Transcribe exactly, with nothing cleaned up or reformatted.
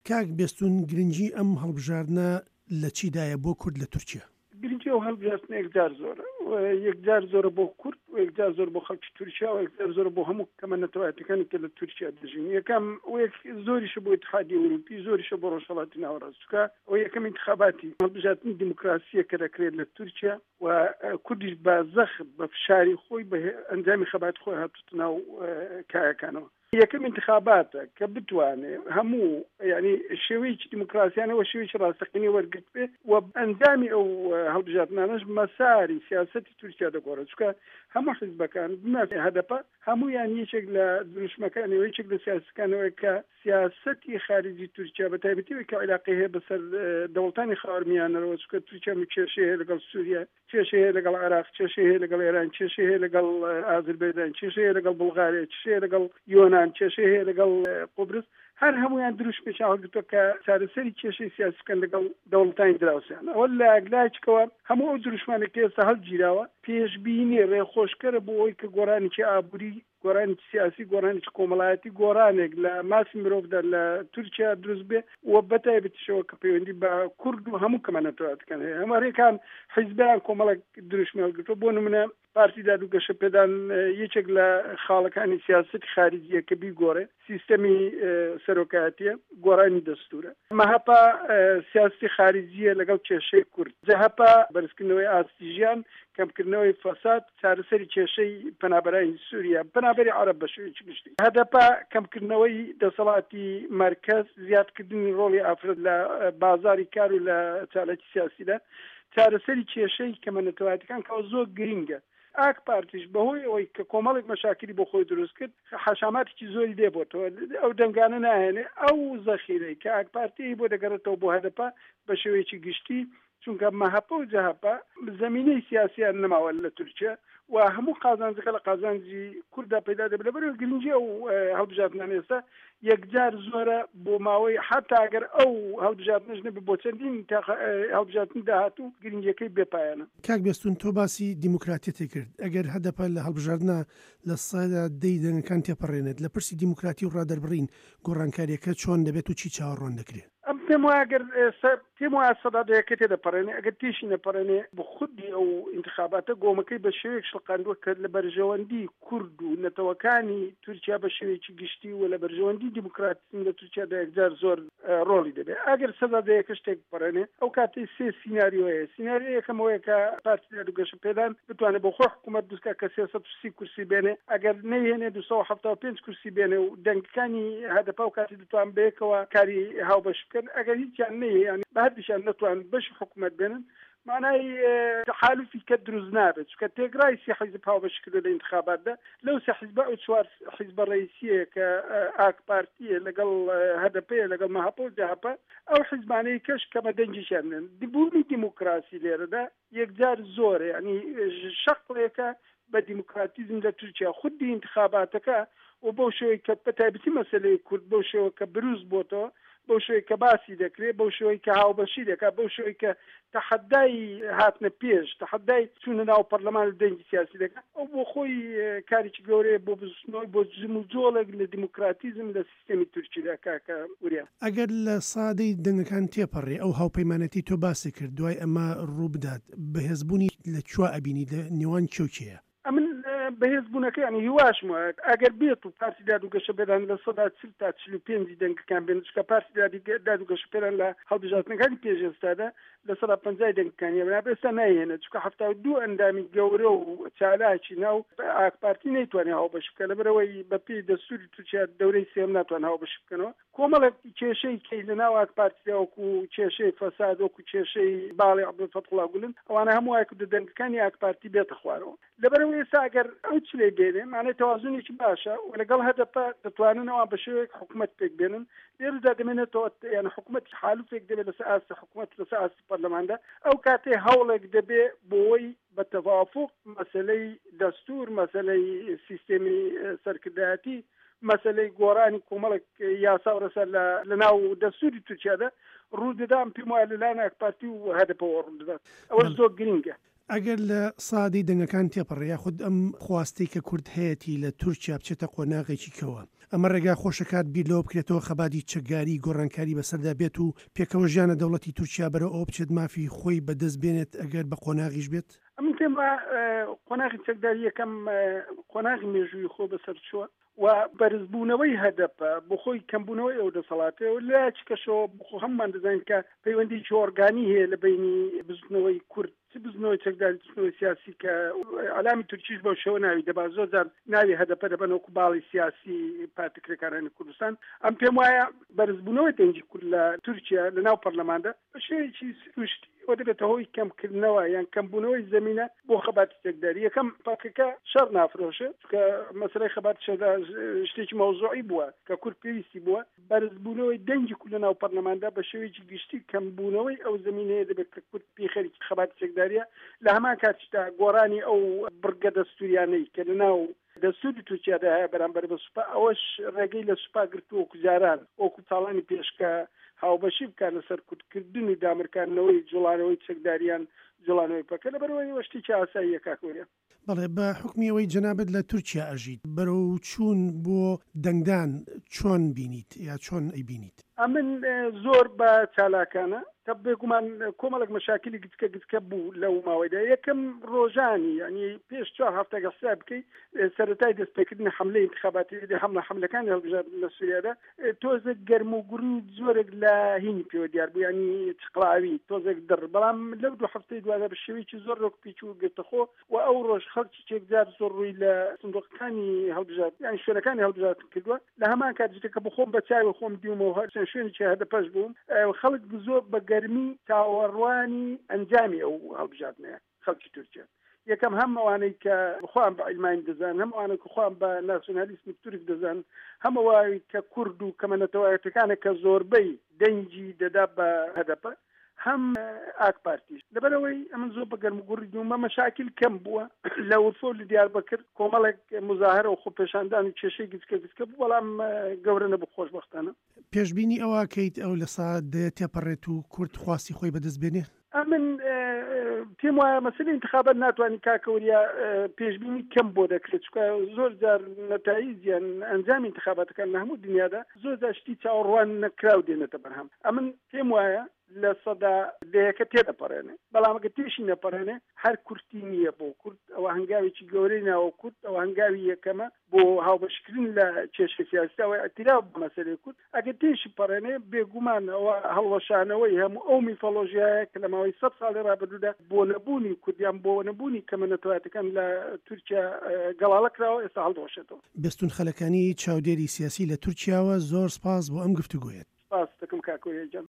کاک بێستون گرنگی ئەم هەڵبژاردنە لە چیدایە بۆ کورد لە تورکیا؟ گرنگی ئەو هەڵبژاردنە یەکجار زۆرە، یەکجار زۆرە بۆ کورد و یەکجار زۆر بۆ خەڵکی تورکیا و یەکجار زۆرە بۆ هەموو کەمە نەتەوایەتەکانی کە لە تورکیا دەژین. یەکەم زۆریشە بۆ اتحادیە ئەوروپی، زۆریشە بۆ ڕۆژهەڵاتی ناوەڕاستچکە ئەو یەکەم انتخاباتی هەڵبژاردننی دیموکراسیە کە دەکرێت لە تورکیا و کوردیش بە زەخت بە فشاری خۆی بە ئەنجامی خەباتی خۆی هاتووە ناو کایەکانەوە. یەکەم انتخاباتە کە بتوانێت هەموو ینی شێوەیەکی دیموکراسیانەوە شێوەیەکی ڕاستەقینی وەرگرت بێ و ئەنجامی ئەو هەڵبژاردنانەش مەساری سیاسەتی تورکیا دەگۆڕێت، چکە هەموو حیزبەکان بنافێ هەدەپە هەموویان یەکێک لە دروشمەکانەوە یەکێک لە سیاسەکانەوە کە سیاسەتی خارجی تورکیا بە تایبەتیەوەی کە علاقەی هەیە بەسەر دەوڵەتانی خاوەرمیانەوە، چکە تورکیا کێشەی هەیە لەگەڵ سووریا، کێشەی هەیە لەگەڵ عێراق، کێشەی هەیە لەگەڵ ئێران، کێشەی هەیە لەگەڵ ئازەربایجان، کێشەی هەیە لەگەڵ بوڵغاریا، کێشەی هەیە لەگەڵ یۆنان، کێشەی هەیە لەگەڵ قوبرس، هەر هەمویان دروست پێشا هەڵگرتووە کە چارەسەری کێشەی سیاسیکەن لەگەڵ دەوڵەتانی دراوسیان. ئەوە لە لایەکەوە هەموو ئەو دروشمانە کە ئێستا هەڵگیراوە پێشبینی ڕێخۆشکەرە بۆ ئەوەی کە گۆڕانێکی ئابووری، گۆڕانێکی سیاسی، گۆڕانێکی کۆمەڵایەتی، گۆڕانێک لە ماسی مرۆڤدا لە تورکیا دروست بێ و بەتایبەتیشەوە کە پەیوەندی بە کورد و هەموو کەمە نەتەوایەتەکان هەیە. هەمارێکان حیزبیان کۆمەڵێک دروشمی هەڵگرتووە. بۆ نمونە پارتی دادوگەشە پێدان یەکێک لە خاڵەکانی سیاسەتی خارجیە کە بیگۆڕێ سیستەمی سەرۆکایەتیە، گۆڕانی دەستورە. مەهەپا سیاسەتی خارجیە لەگەڵ کێشەی کورد. جەهەپا بەرزکردنەوەی ئاستیژیان، کەمکردنەوەی فەساد، چارەسەری کێشەی پەنابەرانی سووریا، پەنابەری عەرەب بە شێوەیەکی گشتی. هەدەپا کەمکردنەوەی دەسەڵاتی مرکز، زیادکردنی ڕۆڵی ئافرەت لە بازاری کار و لە چالاکی سیاسیدا، چارەسەری کێشەی کەمە نەتەوایەتەکان کە زۆر گرینگە. ئاک پارتیش بەهۆی ئەوەی کە کۆمەڵێک مەشاکلی بۆ خۆی دروست کرد، حەشاماتێکی زۆری دێبۆتەوە، ئەو دەنگانە ناهێنێ. ئەو زەخیرەی کە ئاک پارتی بۆ دەگەڕێتەوە بۆ هەدەپا بە شێوەیەکی گشتی، چونکە مەهەپە و جەهەپە زەمینەی سیاسیان نەماوە لە تورکیا و هەموو قازانجەکە لە قازانجی کووردا پەیدا دەبێت. لەبەرەوە گرنگی ئەو هەڵبژاردنانە ئێستا یەکجار زۆرە بۆ ماوەی حتا ئەگەر ئەو هەڵبژاردنەش نەبێت بۆ چەندین هەڵبژاردنی داهاتوو گرنگیەکەی بێپایانە. کاک بێستون تۆ باسی دیموکراتیەتی کرد. ئەگەر هەدەپە لە هەڵبژاردنە لە سەدا دەی دەنگەکان تێپەڕێنێت لە پرسی دیموکراتی و ڕادەربڕین گۆڕانکاریەکە چۆن دەبێت و چی چاوەڕوان دەکرێت؟ ئەم پێم وایە ئەگەر پێم وایە سەدا دەیەکە تێدەپەڕێنێ، ئەگەر تێشی نەپەڕێنێ بە خودی ئەو انتخاباتە گۆمەکەی بە شێوەیەک شڵقاندووە کە لە بەرژەوەندی کورد و نەتەوەکانی تورکیا بە شێوەیەکی گشتی و لە بەرژەوەندی دیموکراتیزم لە تورکیادا یەکجار زۆر ڕۆڵی دەبێت. ئەگەر سەدا دەیەکە شتێک بپەڕێنێ، ئەو کاتەی سێ سیناریۆ هەیە. سیناریۆ یەکەمەوەیە کە پارتی دادوگەشە پێدان بتوانێت بۆ خۆی حکوومەت دروستکە کە سێسەد و سی کورسی بێنێ، ئەگەر نەیهێنێ دووسەد و هەفتاد و پێنج کورسی بێنێ و دەنگەکانی هەدەپا و کاتی دەتوان بەیەکەوە کاری هاوبەش بکەن. ئەگەر هیچیان نەیە ینی بە هەردیشان نەتوان بەشی حکوومەت بێنن، معنای تحالفی کە دروست نابێت، چونکە تێگرای سێ حیزب هاوبەش کردو لە انتخاباتدا. لەو سێ حیزبە ئەو چوار حیزبە ڕئیسیە کە ئاک پارتیە لەگەڵ هەدەپەیە لەگەڵ مەهەپە و جەهەپە، ئەو حیزبانەی کەش کەمە دەنگیشیان نن. بوونی دیموکراسی لێرەدا یەکجار زۆرە، ینی شەقڵێکە بە دیموکراتیزم لە تورکیا. خودی انتخاباتەکە و بۆ شێوەی کە بە تایبەتی مەسەلەی کورد بۆ شێوە کە بروز بۆتەوە، بۆ شوی کە باسی دەکرێت، بۆ شوی کە هاوبەشی دەکات، بۆ شوی کە تەحەدای هاتنە پێش، تەحەدای چوونە ناو پەرلەمان و دەنگی سیاسی دەکات. ئەو بۆ خۆی کارێکی گەورەیە بۆ بزوستنەوەی بۆ جم و جۆڵێک لە دیموکراتیزم لە سیستەمی تورکیادا. کاکە وریا، ئەگەر لە سادەی دەنگەکان تێپەڕێ ئەو هاوپەیمانەتی تۆ باسی کرد، دوای ئەمە ڕوو بدات، بەهێزبوونی لە کوێ ئەبینی، لە نێوان کێوکێیە؟ ئەمن بەهێزبوونەکە ینی هیواشم وایە ئەگەر بێت و پارتی دادوگەشە پێدان لە سەدا چل تا چل و پێنجی دەنگەکان بێن، چکە پارتی دادوگەشە پێدان لە هەڵبژاردنەکانی پێشێستادا لە سەدا پەنجای دەنگەکانی بەنابێت ئێستا نایهێنێت، چکە هەفتاد و دوو ئەندامی گەورە و چالاکی ناو ئاک پارتی نەیتوانێت هاوبەش بکە، لەبەرەوەی بەپێی دەستوری تورکیا دەورەی سێم ناتوان هاوبەش بکەنەوە. کۆمەڵێک کێشەی کەی لە ناو ئاک پارتیدا وەکو کێشەی فەساد، وەکو کێشەی باڵی عەبدولفەتاح گولن، ئەوانە هەموو وایە کە دەنگەکانی ئاک پارتی بێتە خوارەوە. لەبەرەوەی ئێستا ئەگەر ئەو چلێ بێنێ، معنی تەوازونێکی باشە و لەگەڵ هەدەپە دەتواننەوە بە شێوەیەک حکوومەت پێک بێنن. لێرەدا دەمێنێتەوە یعنی حکوومەتی حالوفێک دەبێت لەسەر ئاستی حکوومەت لەسەر ئاستی پەرلەماندا. ئەو کاتێ هەوڵێک دەبێ بۆی بە تەوافق مەسەلەی دەستور، مەسەلەی سیستەمی سەرکردایەتی، مەسەلەی گۆڕانی کۆمەڵێک یاسا و ڕەسەر لە ناو دەستوری تورکیادا ڕوو دەدام. پێم وایە لەلایەن ئاک پارتی و هەدەپەوە ڕوو دەدات. ئەوە زۆر گرینگە. ئەگەر لە سادەی دەنگەکان تێپەڕێ، یاخود ئەم خواستی کە کورد هەیەی لە تورکیا بچێتە قۆناغێکی کەوە، ئەمە ڕێگا خۆشەکات بیرلەوە بکرێتەوە خەباتی چەکداری گۆڕانکاری بەسەردا بێت و پێکەوە ژیانە دەوڵەتی تورکیا بەرەو ئەو بچێت مافی خۆی بەدەست بێنێت ئەگەر بە قۆناغیش بێت. ئەمن تێمە قۆناغی چەکداری یەکەم قۆناغی مێژووی خۆ بەسەر چووە و بەرزبوونەوەی هەدەپە بۆ خۆی کەمبوونەوەی ئەو دەسەڵاتەوە لە چکەشەوە بخۆ هەممان دەزانین کە پەیوەندی ئۆرگانی هەیە لە بینی بزنەوەی کورد بزنەوەی چەکداری بزنەوەی سیاسی کە عەلامی تورکیش بەو شێوە ناوی دەبا زۆر جار ناوی هەدەپە دەبەن وەکو باڵی سیاسی پارتیکرێکارانی کوردستان. ئەم پێم وایە بەرزبوونەوەی دەنگی کورد لە تورکیا لە ناو پەرلەماندا بە شێوەیەکی سروشتی ئەوە دەبێتە هۆی کەمکردنەوە یان کەمبوونەوەی زەمینە بۆ خەباتی چەکداری. یەکەم پاکەکە شەڕ نافرۆشە کە مەسەلەی خەباتی چەکدار شتێکی مەوزوعی بووە کە کورد پێویستی بووە. بەرزبوونەوەی دەنگی کورد لە ناو پەرلەماندا بە شێوەیەکی گشتی کەمبوونەوەی ئەو زەمینەیە دەبێت کە کورد پێخەریکی خەباتی چەکداریە لە هەمان کاتیشدا گۆڕانی ئەو بڕگە دەستوریانەی کە لە ناو دەستوری تورکیادا هەیە بەرامبەر بە سوپا ئەوەش ڕێگەی لە سوپا گرتو وەکو جاران وەکو ساڵانی پێشکە هاوبەشی بکات لەسەر کوردکردن و دامرکاردنەوەی جوڵانەوەی چەکداریان جوڵانەوەی پەکە لەبەرەوەی شتێکی ئاساییە کاکۆریا. بەڵێ بە حکمیەوەی جەنابەت لە تورکیا ئەژیت بەرەو چوون بۆ دەنگدان چۆن بینیت یا چۆن ئەیبینیت؟ ئەمن زۆر بە چالاکانە کە بێگومان کۆمەڵک مەشاکلی گچکە گچکە بوو لەو ماوەیدا. یەکەم ڕۆژانی ینی پێش چوار هەفتەگە حساب بکەیت سەرەتای دەستپێکردنی حملەی انتخاباتی حملە حملەکانی هەڵبژاردن لە سووریادا تۆزێک گەرم و گوڕ و زۆرێک لە هینی پێوە دیار بوو ینی چقڵاوی تۆزێک دڕ بەڵام لەو دوو هەفتەی دواتر بە شێوەیەکی زۆر ڕۆک پیچوو گرتەخۆ و ئەو ڕۆژ خەڵکی چێکجار زۆر ڕووی لە سندوقەکانی هەڵبژارد یانی شوێنەکانی هەڵبژارد کردووە. لە هەمان کات کە بخۆم بە چاوی خۆم دیومەوە هەر چەند شوێنێکی هەدەپەش بووم خەڵک زۆر بە گەرمی تاوەڕوانی ئەنجامی ئەو هەڵبژاردنەیە خەڵکی تورکیا. یەکەم هەم ئەوانەی کە بخوام بە ئیلمانی دەزان هەم ئەوانە کە خۆیان بە ناسیۆنالیسمی تورک دەزان هەم ئەوانەی کە کورد و کەمەنەتەوایەتەکانە کە زۆربەی دەنگی دەدا بە هەدەپە هەم ئاک پارتیش. لەبەرەوەی ئەمە زۆر بە گەرمگوڕی دوومە مەشاکل کەم بووە لە وورفۆ لە دیاربەکر کۆمەڵێک مزاهرە و خۆپێشاندان و کێشەی گچکە گچکە بوو بەڵام گەورە نەبوو خۆشبەختانە. پێشبینی ئەوە کەیت ئەو لە سات تێپەڕێت و کورد خواستی خۆی بەدەست بێنێ؟ ئەمن پێم وایە مەسەلەی انتخابات ناتوانانی کاکەوریا پێشبینی کەم بۆ دەکرێت چکە زۆر جار نەتایجیان ئەنجامی انتخاباتەکان لە هەموو دنیادا زۆر جار شتی چاوەڕوان نەکراو دێنێتە بەرهەم. ئەمن پێم وایە لە سەدا دەیەکە تێدەپەڕێنێ بەڵام ئەگە تێشی نەپەڕێنێ هەر کورتی نییە بۆ کورد ئەوە هەنگاوێکی گەورەی ناوە کورد ئەوە هەنگاوی یەکەمە بۆ هاوبەشکردن لە کێشە سیاسی ئەوە ئەتیراو بە مەسەلەی کورد. ئەگە تێشی پەڕێنێ بێگومان ئەوە هەڵوەشانەوەی هەموو ئەو میفۆلۆژیایە کە لە ماوەی سەد ساڵی ڕابردوودا بۆ نەبوونی کوردیان بۆ نەبوونی کەمەنەتەوایەتەکان لە تورکیا گەڵاڵە کراوە ئێستا هەڵدۆشێتەوە. بەستون خەلەکانی چاودێری سیاسی لە تورکیاوە زۆر سپاس بۆ ئەم گفتوگۆیەت. سپاس دەکەم کاکۆ هێجان.